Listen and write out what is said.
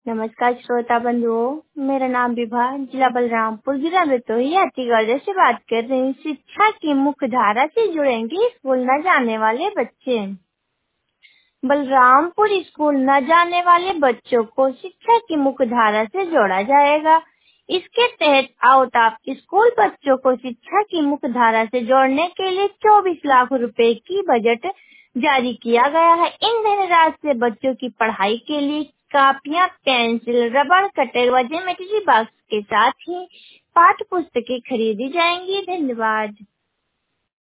नमस्कार श्रोता बंधुओं, मेरा नाम विभा जिला बलरामपुर जिला भदोही छत्तीसगढ़ से बात कर रही हूँ। शिक्षा की मुख्य धारा से जुड़ेंगे स्कूल न जाने वाले बच्चे। बलरामपुर स्कूल न जाने वाले बच्चों को शिक्षा की मुख्य धारा से जोड़ा जाएगा। इसके तहत आउट स्कूल बच्चों को शिक्षा की मुख्य धारा से जोड़ने के लिए 24 लाख रुपए की बजट जारी किया गया है। इन धनराशि से बच्चों की पढ़ाई के लिए कापियां, पेंसिल, रबड़, कटर व ज्योमेट्री बॉक्स के साथ ही पाठ्य पुस्तकें खरीदी जाएंगी। धन्यवाद।